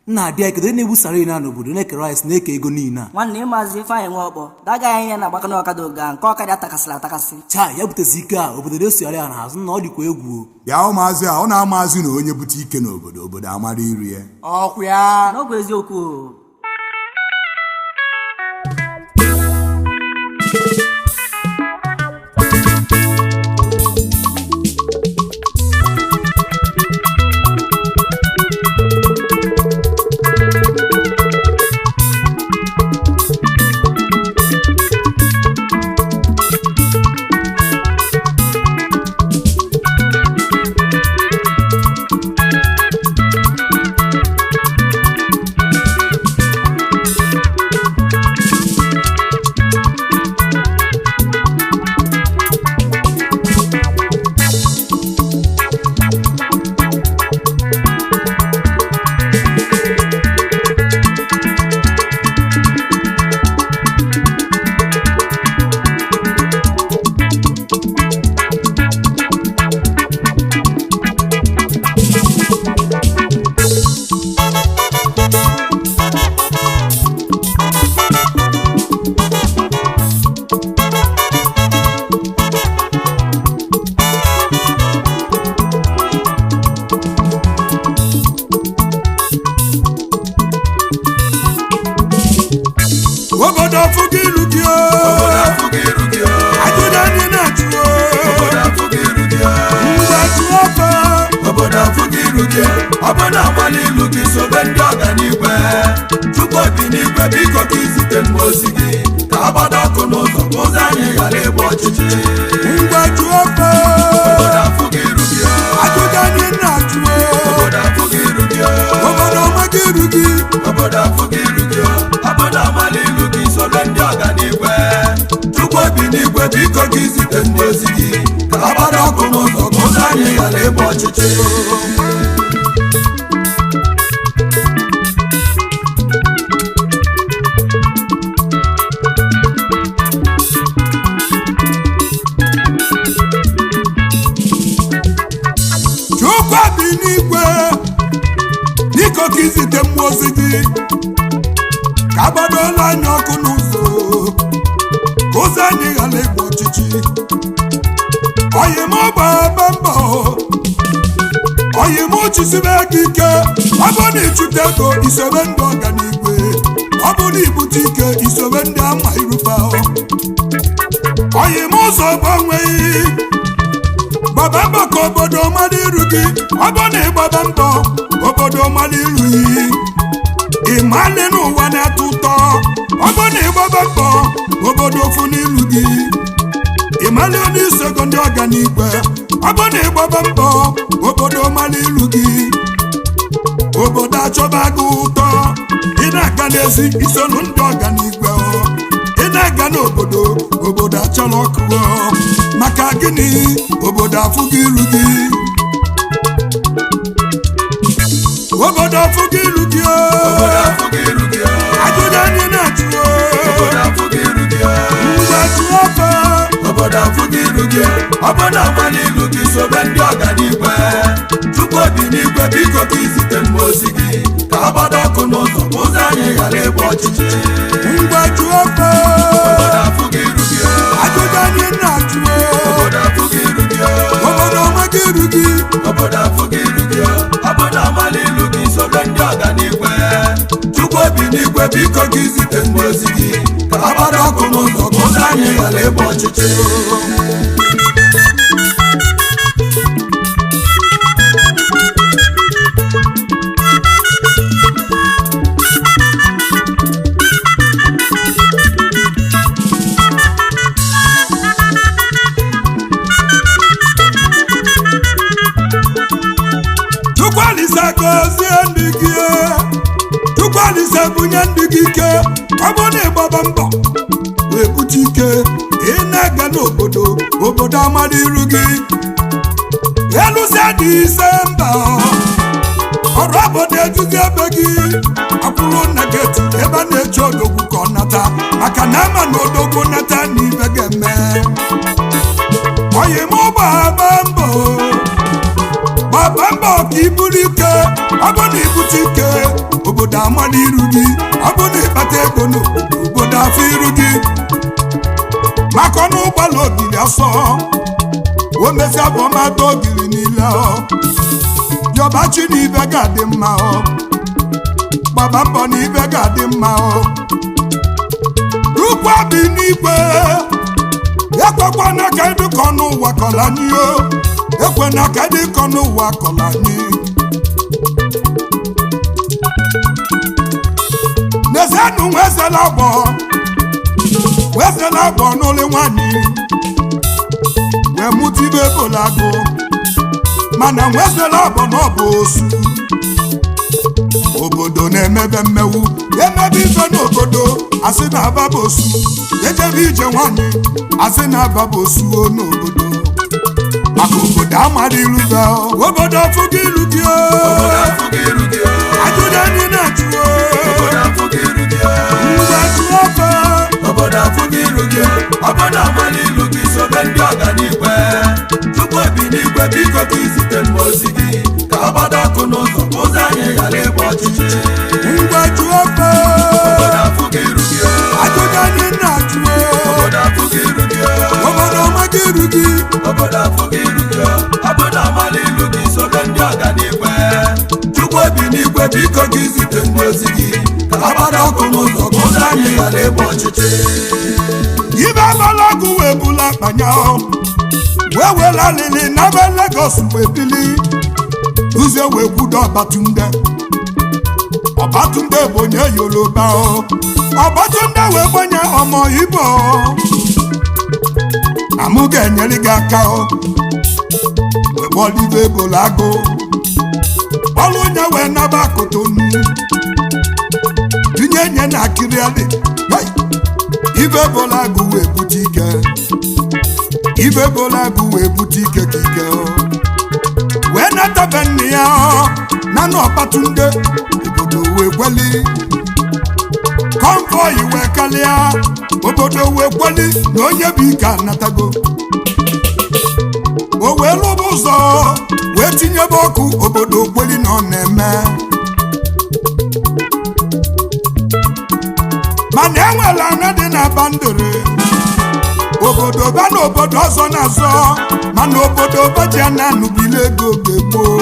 na-abịa kedu na-ebusara ina n'obodo na-eke rice na-eke ego niile a nwanne ịmazi Ifeanyị Nwaokpor dagaghị ihe na agbaka na ọkada oga nke ọkada atakasịrị atakasị cha ya butezi ike a obodo na-esogharị ya n'azụ na ọ dịkwa egwu ya ụmụazị a ọ na-amazị na onye bute ike n'obodo obodo amara iri ya ọkwa ya n'ọgwụ eziokwu Obodo amali ilu gị sobe ndị ọganigwe Chukwu obi n'igwe biko ka izite mmozi gị ka agbada ọkụ n'ụzọ ka ụzọ anyị ghara ịgba ọchịchị ngwa jụọ ọkụ obodo afụ gị iru gị ajụjụ anyị na-ajụ obodo afụ gị iru gị obodo ọma gị iru gị obodo afụ gị iru gị obodo amali ilu gị sobe ndị ọganigwe Chukwu obi n'igwe biko ka izite mmozi gị ka agbada ọkụ n'ụzọ ka ụzọ anyị ghara ịgba ọchịchị ka izite mmụọ ozi gị ka agbadola anyị ọkụ n'ụzọ ka ụzọ anyị ghara ịgba ọchịchị oyim gbaba mbọ oyim chisibe gị ike ọ bụ na ịchụta ego isobe ndị ọganigwe ọ bụ na ibute ike isobe ndị ama iruba oyim ụzọ gbanweghị gbaba mbọ ka obodo mara iru gị ọ bụ na ịgbaba mbọ obodo mara iru gị ịmalị n'ụwa na-atọ ụtọ ọ bụ na ịgbaba mbọ obodo ofu n'ilu gị ịmalị onye isego ndị ọganigwe ọ bụ na ịgbaba mbọ obodo mara iru gị obodo achọba gị ụtọ ị na-aga n'ezi isonu ndị ọganigwe ị na-aga n'obodo obodo achọrọ ọkụ maka gịnị obodo afụ gị iru gị obodo afụ gị iru gị ajụjụ anyị na-ajụ ngwa jụọ ọkụ obodo afụ gị iru gị obodo amali ilu gị sobe ndị ọganigwe Chukwu obi n'igwe biko ka izite mmozi gị ka agbada ọkụ n'ụzọ ka ụzọ anyị ghara ịgba ọchịchị ngwa jụọ ọkụ obodo afụ gị iru gị ajụjụ anyị na-ajụ obodo afụ gị iru gị obodo ọma gị iru gị obodo afụ gị iru gị obodo amali ilu gị sobe ndị ọganigwe Chukwu obi n'igwe biko ka izite mmozi gị ka agbada ọkụ n'ụzọ ka ụzọ anyị ghara ịgba ọchịchị Chukwualise bunye ndị gị ike ọ bụ na ịgbaba mbọ wee bute ike ị na-aga n'obodo obodo amara iru gị eluzie Disemba ọrụ obodo ejuzi ebe gị akwụrụ nageti ebe a na-eji odogwu ka ọ nata maka na ama na odogwu nata na ibe ga-eme oyim gbaba mbọ ka iburu ike ọ bụ na ibute ike amala iru gị ọ bụ na ịkpata ego n'obodo afọ iru gị maka ọnụ ụgbọala ogiri asọ o mesịa bụ ọmata ogiri niile yọbachi na ibe ga-adị mma gbaba mbọ na ibe ga-adị mma Chukwu bi n'igwe ekwekwa na ka ịdị ka ọnụ ụwa kọla anyị ekwe na ka ịdị ka ọnụ ụwa kọla anyị n'ezienụ nwezela agbọ n'ụlọ nwanyị wee mụta ibe bolago mana nwezela agbọ n'ọbụ osu obodo na-emebe mmewu emebe ife n'obodo asị na ababa osu ejebe ije nwanyị asị na ababa osu n'obodo maka obodo amara ilu gị obodo afụgo ilu gị ajụjụ anyị na-ajụ ngwa jụọ ọfa obodo afụgo ilu gị obodo amara ilu gị sobe ndị ọganigwe Chukwu bi n'igwe biko ka izite m ozi gị ka agbada ọkụ n'ụzọ ka ụzọ anyị ghara ịgba ọchịchị ngwa jụọ ọfa obodo afụgo ilu gị ajụjụ anyị na-ajụ obodo afụgo ilu gị obodo ọmaga iru gị obodo afụgo ilu gị obodo amara ilu gị sobe ndị ọganigwe Chukwu bi n'igwe biko ka izite m ozi gị ka agbada ọkụ n'ụzọ ka ụzọ anyị ghara ịgba ọchịchị ibe agbala ọgwụ wee bula akpanya wee were alili n'ebe Lagos wee bili ụzọ wee kwudo Ọbatunde bụ onye Yoruba Ọbatunde wee gbanye ọmọ Igbo na mụ ga-enyere gị aka wee gbọlibe bolago ọlụ onye wee naba Kotonu tinye nye na akịrịalị ibe bolago wee bute ike ibe bolago wee bute ike ka ike wee natabe nne ya na Ọbatunde obodo wee kweli konvoyi wee kalịa obodo wee kweli na onye bụ ike anatago o wee lụba ụzọ wee tinyebe ọkụ obodo kweli na ọ na-eme mana enwere ana dị na bandere obodo ba na obodo ọzọ na-azọ mana obodo baji a na-anụbili ego gboo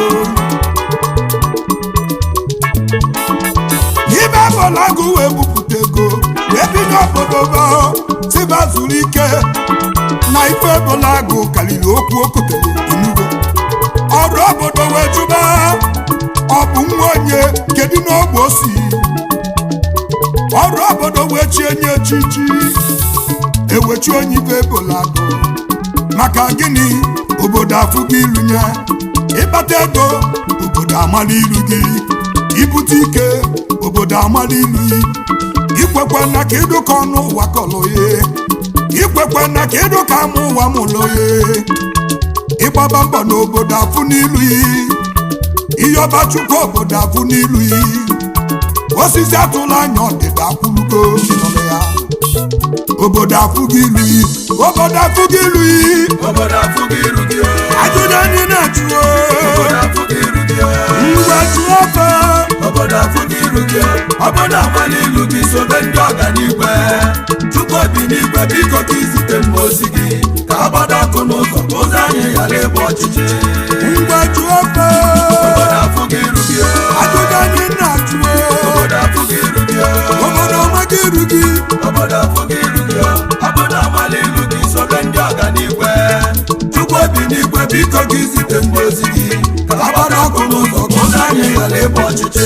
ibe bolago wee bupụta ego wee bido obodo ba tiba zuru ike na ife bolago karịrị okwu okotere inugo ọrụ obodo wee jụba ọ bụ nwa onye kedu n'ogbe osi ọrụ obodo wee chie nye echichi ewechi onye ibe bolago maka gịnị obodo afụgo ilu nye ịkpata ego obodo amala ilu gị ibute ike obodo amala ilu ikwekwe na ka ịdụka ọnụ ụwa kọlọye ikwekwe na ka ịdụka ama ụwa mụlọye ịgbaba mbọ n'obodo afụ n'ilu iyọba Chukwu obodo afụ n'ilu osisi atụla anya ọdịda akwụlugo ya obodo afụgo ilu obodo afụgo ilu obodo afụgo ilu gị ajụjụ anyị na-ajụ obodo afụgo ilu gị ngwa jụọ ọfa obodo afụgo ilu gị obodo amala ilu gị sobe ndị ọganigwe Chukwu bi n'igwe biko ka izite m ozi gị ka agbada ọkụ n'ụzọ ka ụzọ anyị ghara ịgba ọchịchị ngwa jụọ ọfa obodo afụgo ilu gị ajụjụ anyị na-ajụ obodo afụgo ilu gị obodo ọmaga iru gị obodo afụgo ilu gị obodo amala ilu gị sobe ndị ọganigwe Chukwu bi n'igwe biko ka izite m ozi gị ka agbada ọkụ n'ụzọ ka ụzọ anyị ghara ịgba ọchịchị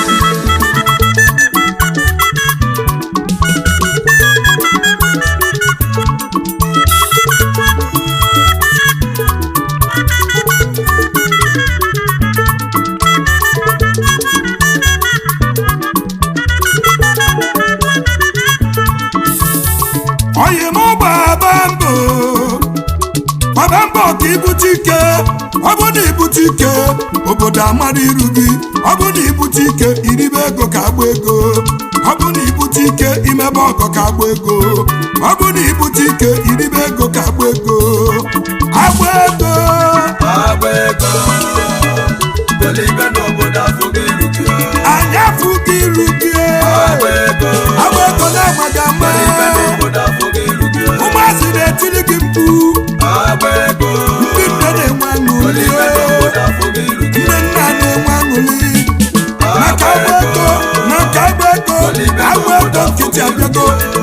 oyi m gbaba mbọ ka ibute ike ọ bụ na ibute ike obodo amara iru gị ọ bụ na ibute ike iribe ego ka agba ego ọ bụ na ibute ike imebe ọgọ ka agba ego ọ bụ na ibute ike iribe ego ka agba ego agba ego dolibe n'obodo afụgo ilu gị anyị afụgo iru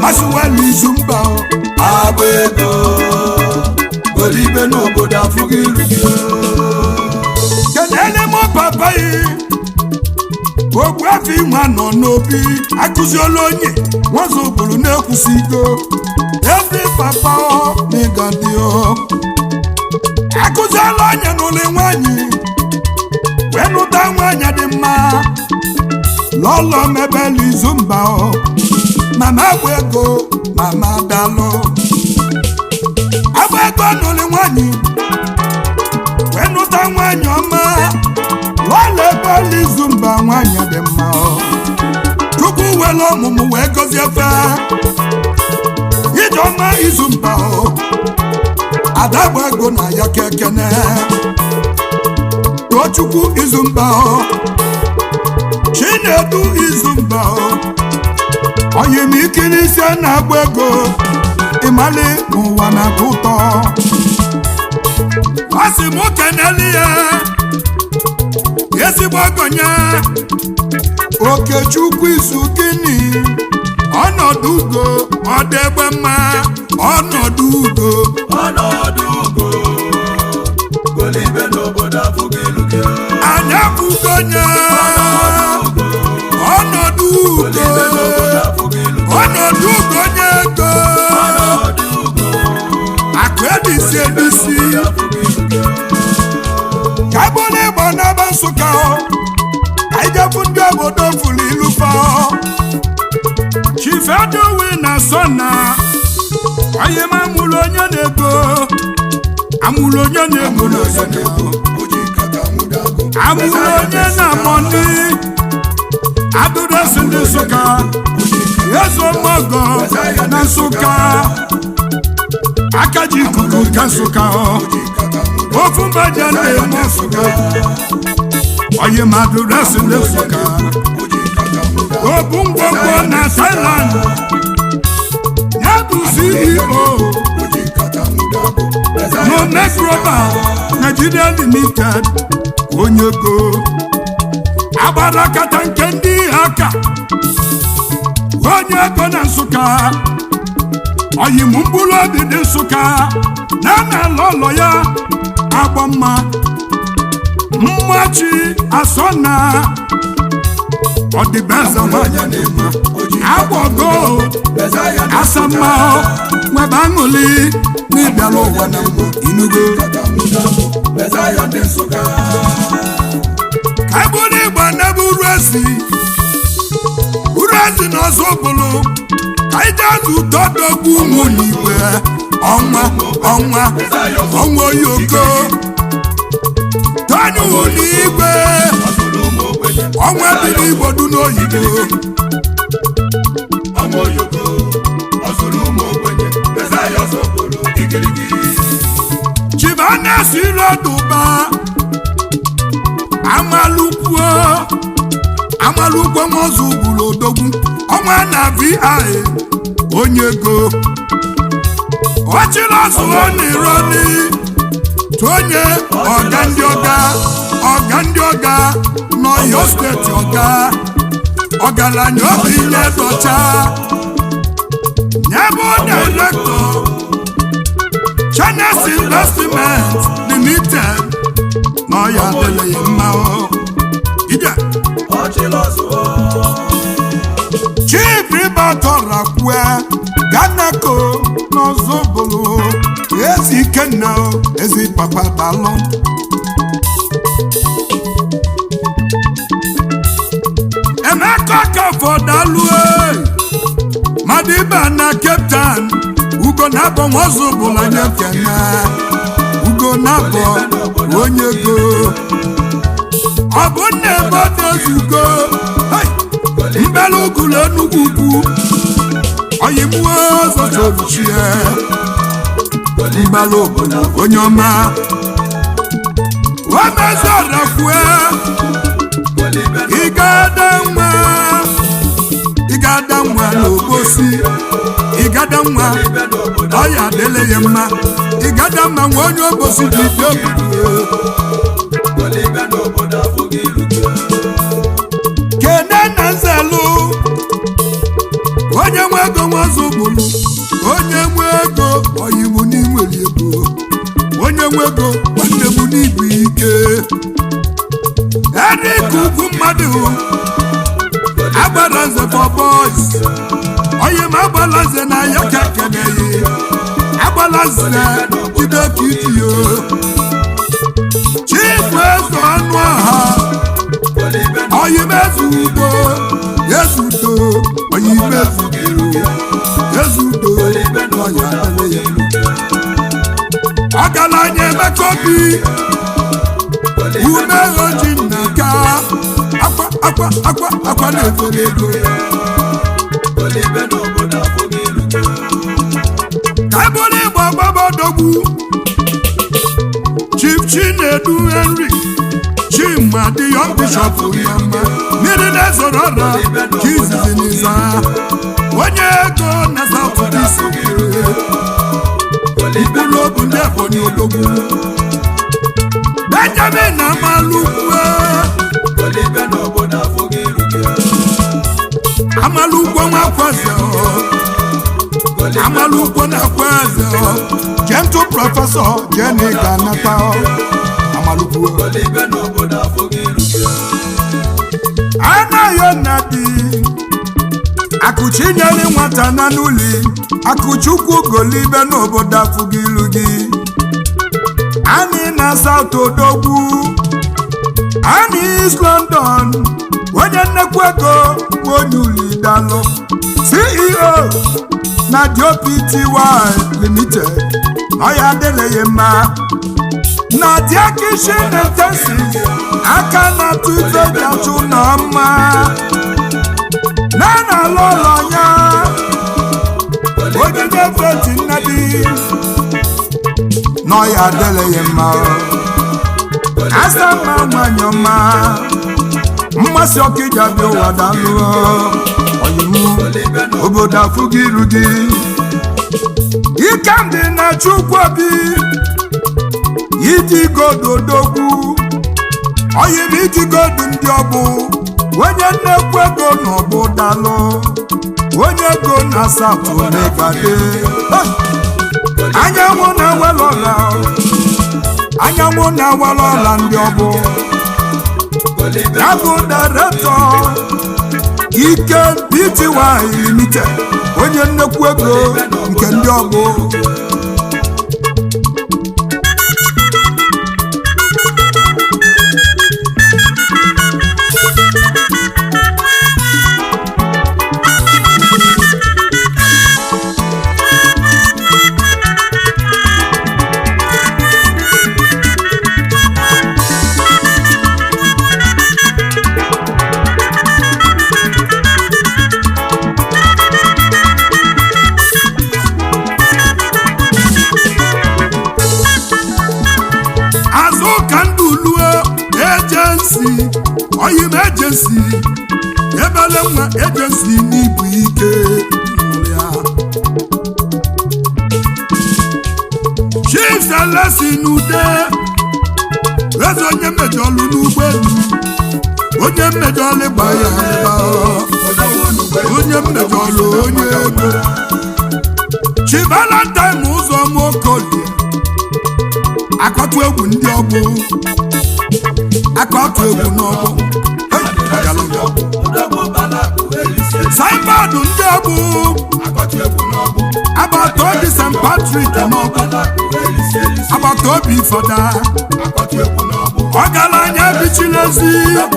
Masuwelu Izumba agba ego golibe n'obodo afụghị iru gị kenele m papa yi Ogbuefi nwa nọ n'obi akụziela onye nwazo bụrụ na-ekwusigo ebe papa n'ịgadi akụziela onye n'ụlọ nwanyị wee nụta nwanyị dị mma lọlọ mebelu Izumba mama agba ego mama dalụ agba ego n'ụlọ nwanyị wee nụta nwanyị ọma lọlọ ebelu Izumba nwanyị dị mma Chukwu were ọmụmụ wee gọzie fe Ijeọma Izumba ada agba ego na ya kekene Tochukwu Izumba Chinedu Izumba oyimikiri ise na-agba ego ịmali n'ụwa na-atọ ụtọ asị m keneli ya ezigbo ọgọnya Okechukwu izu gịnị ọnọdụ ugo ọ dị egbe mma ọnọdụ ugo golibe n'obodo afụghị iru gị anya bụgonya ọnọdụ ugo ọnọdụ ugo onye ego akụ edisi edisi ka bụrụ ịgba n'aba Nsụka anyị jefu ndị obodo fụrụ ilufa Chief Edowi na Sona onye ma amụrụ onye na-ego amụrụ onye na-ego amụrụ onye na-amọni adụresi ndị Nsụka ezomogo na Nsụka akaji ikuku ka Nsụka ofu mbaja na-eme Nsụka onye ma adụresi ndị Nsụka obu ngwongwo na Thailand ya bụ CEO no Global Nigeria Limited onye go agbara kata nke ndị aka onye ego na Nsụka oyim mkpụrụ obi dị Nsụka na na-alụ ụlọ ya agba mma mmachi Asọna ọdịbeze nwanyị na-eme agbogo asama nwebe aṅụli n'ịbịala ụwa na mbụ inugo ka eburu ịgba n'ebe Urezi na ọzọ bụrụ ka ije azụ ụtọ dogbu ụmụ n'igwe ọnwa oyoko tọnyụ n'igwe ọnwa biri Igbo du n'oyibo Chibanes Iroduba amalukwo mozu bụrụ odogwu ọnwa na VI onye ego ọchịrị ọzụọ n'ironi tonye ọga ndị ọga n'Ọyọ steeti ọgaranya obi nye dọcha nyebe director Channels Investment Limited n'Ọyọ adịghị mma ije Chief Ribatorrakwe Ganako n'Ozobolo ezi Ikenna ezi papa dalụ Emeka Kafọdalụ Madiba na Cape Town Ugo na-abọ Nwozobolo anya kene Ugo na-abọ onye go ọ bụ nne ebe ọ na-ezugo mbelu ugulu Enugu ugwu oyimuo ọzọchọruchie mbelu obodo onye ọma Wemezọrakwue ịgada nwa n'Obosi ịgada nwa ọya adịle ya mma ịgada mma nwa onye Obosi dị ide obodo Kene na Nzelu onye nwe ego nwazụ bụrụ onye nwe ego oyibo n'inwere ego onye nwe ego nwanne m n'ibu ike Eric ugwu mmadụ Agbalaze for boys onye ma Agbalaze na ya ka keneghị Agbalaze idokitiyo chifu eze ọnụ ọha oyimezu ugbo yezudo oyimezu yezudo ọya adịghị ọgaranya Emeka Obi ume oji nnaka akwa na-efere ego ka ebụrụ igbo gbabadogbu Chief Chinedu Henry Chima the young bishop Yama mmiri na-ezoro ọra ka izizi n'iza onye ego na South East ikpuru obu ndị Ebonyi odogwu Benjamin Amalukwe Amalukwe nwakwaze Amalukwe na-akwaze Gentle Professor Jenny Ganata Amalukwe Anayo Nadi Akụchinyere nwata na n'uli Akụchukwu golibe n'obodo Afugilugi Ani na South Odogwu Ani East London onye nnekwu ego onye uli dalụ CEO na DOPTY Limited ọya adịleghị mma na Diakishin Intensive aka na tuife jachụ na mma na n'ụlọ ya ojide feti nnadi n'ọya adịleghị mma asa mma nwanyị ọma mmasị ọkịja dị ụwa dalụ oyimu obodo Afugilugi Ikamdi na Chukwuobi Idigodo Odogwu oyim Idigodo ndị ọbụ onye nnekwu ego n'ọbụ dalụ onye ego na South Onegade anyanwụ na-awala ọla ndị ọbụ ya bụ Director Ike Pty Limited onye nnekwu ego nke ndị ọgbọ oyim agency ebele nwa agency n'ibu ike Chief Celestin Ude eze onye mmejọlụ n'ụgbọelu onye mmejọlụ gba ya onye mmejọlụ onye ego Chief Valentine Ụzọmokolie akọtụ egwu ndị ọgbụ akọtụ egwu n'ọgbụ Saibadu ndị ọgbụ agbata obi St. Patrick n'ọgbụ agbata obi Fada ọgaranya bichilezi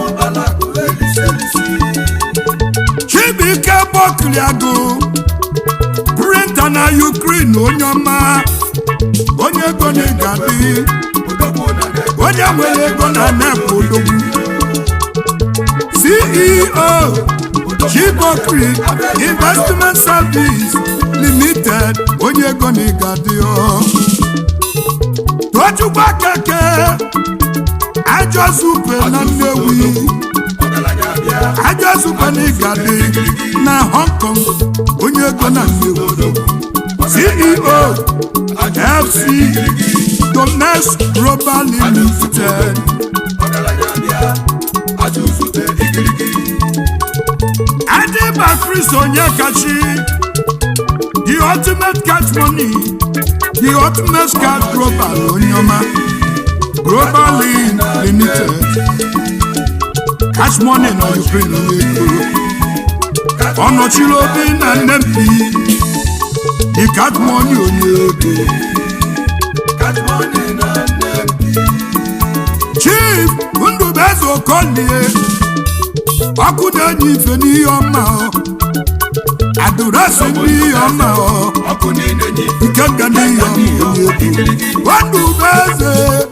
Chibuike Bokliago printer na Ukraine onye ọma onye ego na-egadi onye nwere ego na NEP Odogwu CEO Chibokri Investment Service Limited onye ego na-egadi Tochukwu Akeke Ajozupe na Nnewi Ajozupe na Igadi na Hong Kong onye ego na Nnewi CEO FC Domex Global Limited Adiba Chris Onyekachi the ultimate cash money, the ultimate cash global onyoma global limited cash money na Ukraine n'ekoro ọnọchiri obi na nnempi the cash money onye ego Chief Ndubeze Okolie ọkụ na-enye ife n'ihe ọma adụrasị n'ihe ọma nke nga n'ihe ọma Ndubeze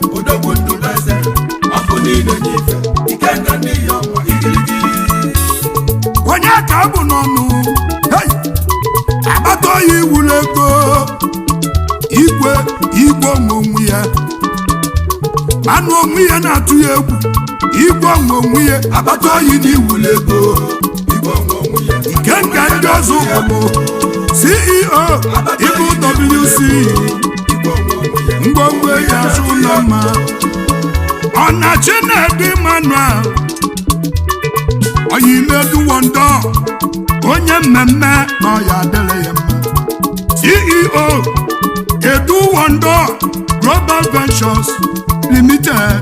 onye ka abụ n'ọnụ agbata oyi iwulu ego igwe onwe ya anụ onwe ya na-atụ ya egwu igwe onwe ya agbata oyi na iwulu ego nke nga ndị ọzọ ụkwụ CEO Ibu WC ngwongwo ya azụ ụlọ mma Ọnachi Chinedu Emmanuel Oyimedu Wondo onye mmemme na ọya adịrị ya mma CEO Edu Wondo Global Ventures Limited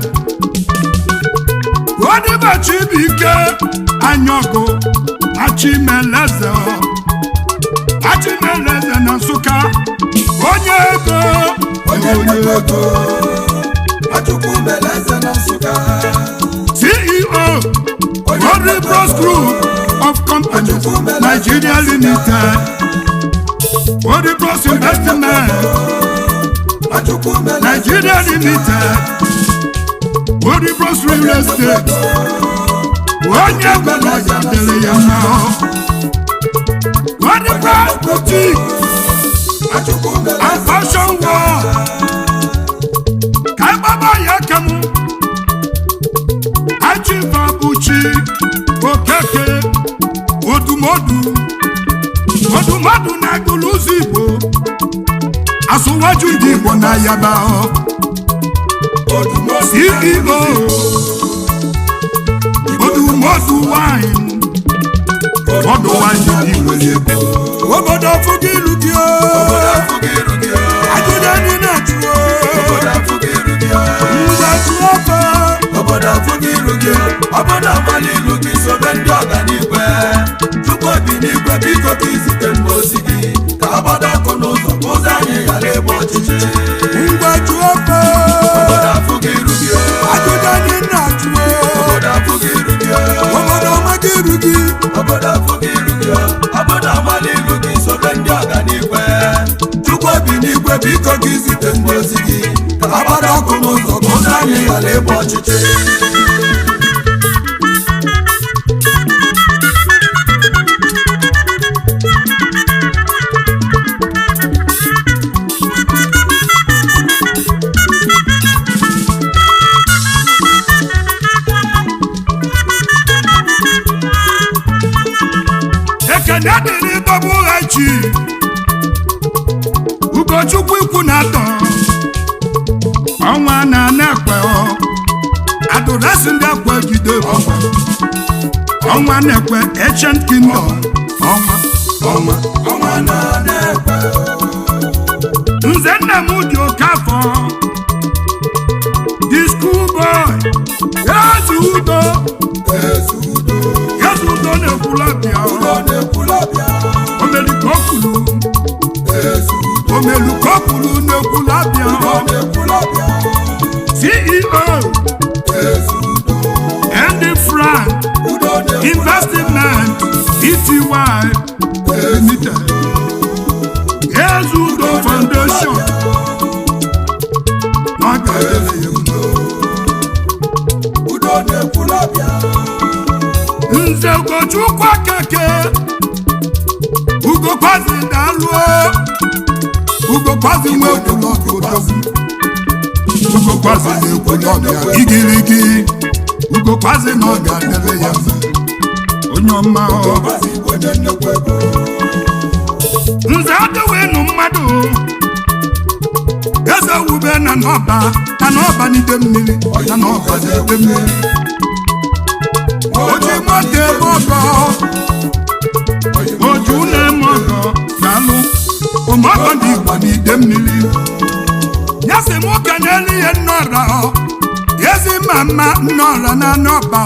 Odibachibuike Anyogo Achimeleze na Nsụka onye ego CEO Godly Bros Group of Companies Nigeria Limited Godly Bros Investment Nigeria Limited Godly Bros Real Estate onye gwara ya dere ya mma Godly Bros Boutique and Fashion World Kaibaba Yakamu Achibabuchi Okeke Odumodu na Guluzi Igbo Asụwaju ndị Igbo na Yaba CEO Odumodu Wine Odu Wine ndị Igbo obodo Fugiru gị ajụjụ anyị na-achụ obodo Fugiru gị obodo Amalilu gị sobe ndị ọganigwe Chukwu obi n'igwe biko ka izite mmosi gị ka agbada ọkụ n'ụzọ ụzọ anyị ghara ebe ọchịchị ngwa jụọ obodo Fugiru gị ajụjụ anyị na-achụ obodo Fugiru gị obodo Magiru gị obodo Fugiru gị obodo Amalilu gị sobe ndị ọganigwe Chukwu obi n'igwe biko ka izite mmosi gị ka agbada ọkụ n'ụzọ ụzọ anyị ghara ebe ọchịchị Ekene Tọbụghachi Ugochukwu ikwu na-atọ ọnwa na-ekwe adụrasị ndị akwa jide ọnwa na-ekwe Ancient Kingdom ọnwa na-ekwe Nze Nnamdi Okafọ the school boy Eze Udo na-ekwulabịa Omelukokulu na-ekwulabịa CEO Andy Frank Investment Ety Limited Eze Udo Foundation Nze Ugochukwu Akeke Ugokwazi Daluo Ugokwazi nwe Ugokwazi na-ekwulọbịa igirigi Ugokwazi na ọ ga-adịrị ya onye ọma Nze adịwenu mmadụ Eze Wube na n'ọba n'ide mmiri Oji moto ebe ọgọ Oju na-eme ọgọ n'alụ mama nnọọla na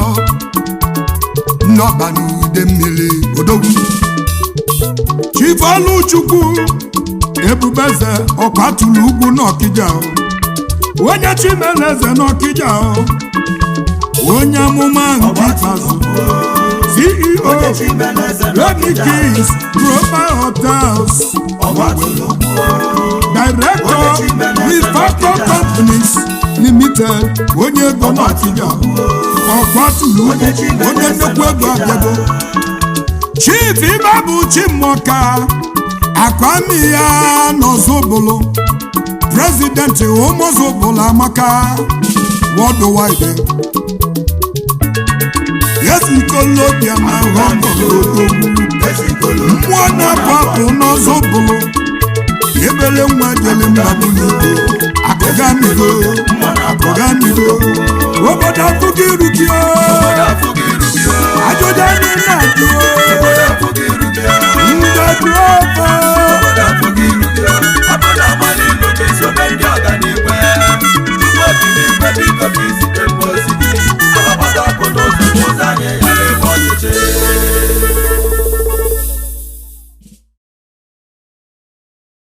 nnọba n'ude mmiri odogwu Chief Oluchukwu Ebubeze ọkwatụrụ ugwu n'Ọkịja onye Chimeleze n'Ọkịja onye amụma nke ikpeazụ CEO Remy Kings Global Hotels Director Rifactor Companies Limited onye ego n'Ọkịja ọkwatụrụ ugwu onye nnukwu ego abịago Chief Ibabu Chimoka Akwami ya n'Ozobolo President Omozobolo Amaka Worldwide Yesikolodia na Hongkong Mwana papu n'Ozobolo Ebele nwa jele mbabulu Akọganigo Obodo Afugirukio Ajodani Nadio Obodo